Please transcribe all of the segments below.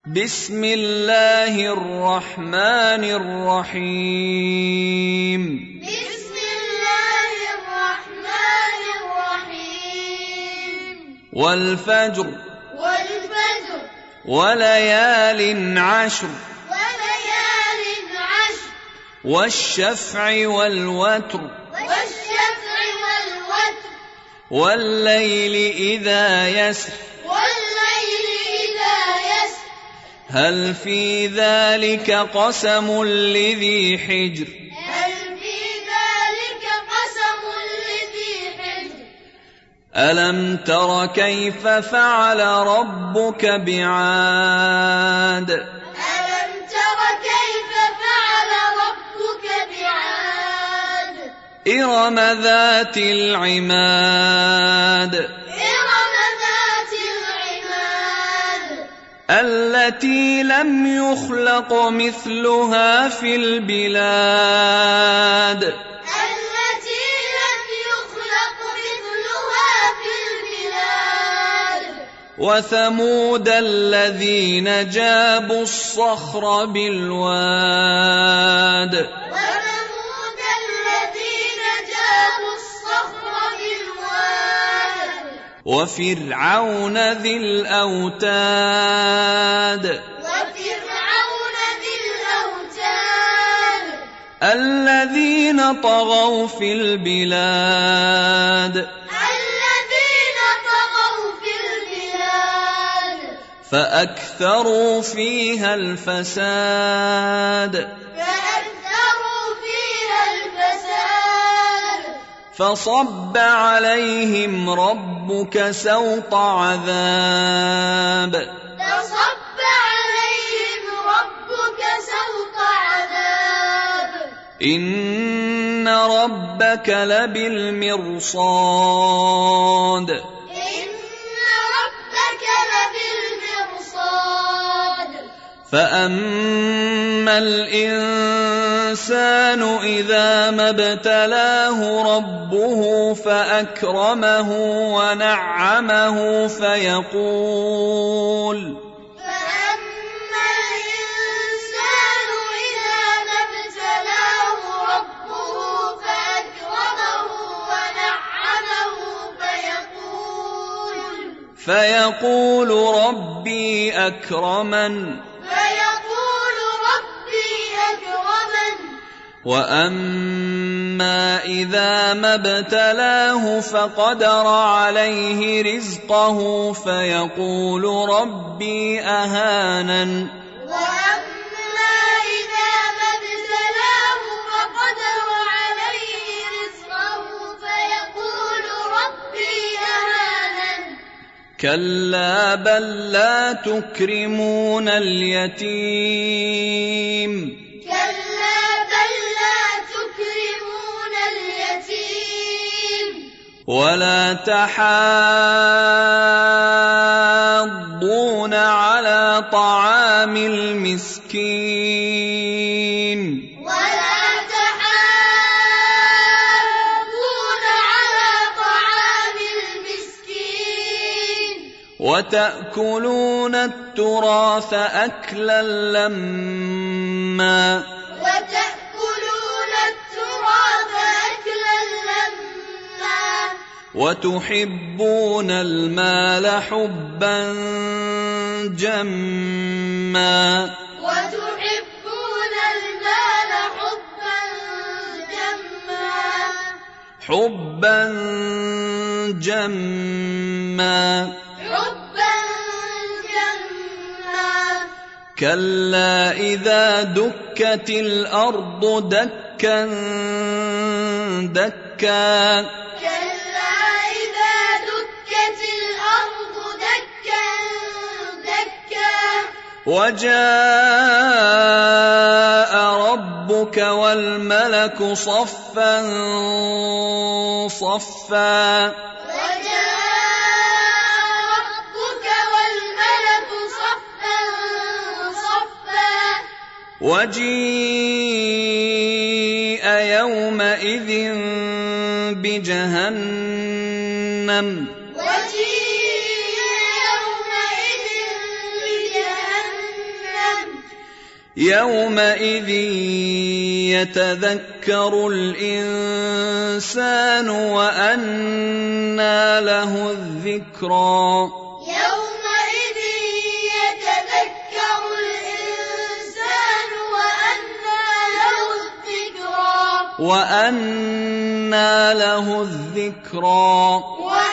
بسم الله الرحمن الرحيم بسم الله الرحمن الرحيم والفجر والفجر وليال عشر والشفع والوتر والليل إذا يسر هل في ذلك قسم لذي حجر ألم تر كيف فعل ربك بعاد إرم ذات العماد التي لم يخلق مثلها في البلاد وثمود الذين جابوا الصخر بالواد وفرعون ذي الأوتاد الذين طغوا في البلاد فأكثروا فيها الفساد فصب عليهم ربك سوط عذاب إن ربك لبالمرصاد فأما الإنسان إذا ما ابتلاه ربه فأكرمه ونعمه فيقول ربي أكرمن وأما إذا ما ابتلاه فقدر عليه رزقه فيقول ربي أهانن كلا بل لا تكرمون اليتيم ولا تحاضون على طعام المسكين وتأكلون التراث أكلا لما وتحبون المال حبا جما حبا جما كلا إذا دكت الأرض دكا دكا وجاء ربك والملك صفا صفا وجيء يومئذ بجهنم يومئذ يتذكر الإنسان وأنى له الذكرى يومئذ يتذكر الإنسان وأنى له الذكرى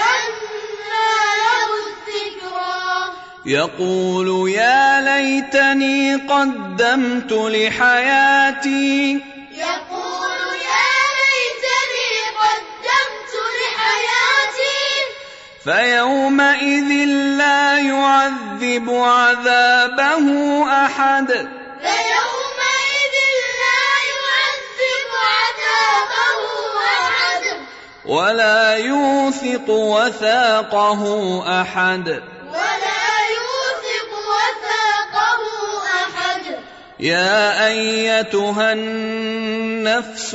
يقول يا ليتني قدمت لحياتي فيومئذ لا يعذب عذابه أحد ولا يوثق وثاقه أحد يا أيتها النفس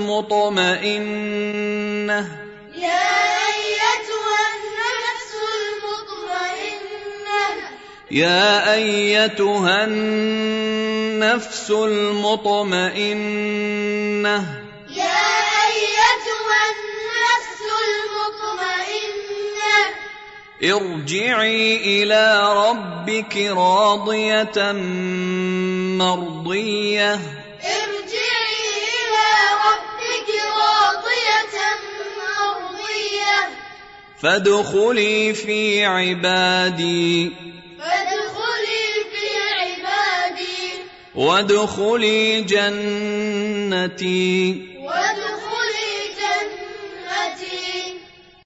المطمئنة يا أيتها النفس المطمئنة ارجعي إلى ربك راضية مرضية فادخلي في عبادي وادخلي جنتي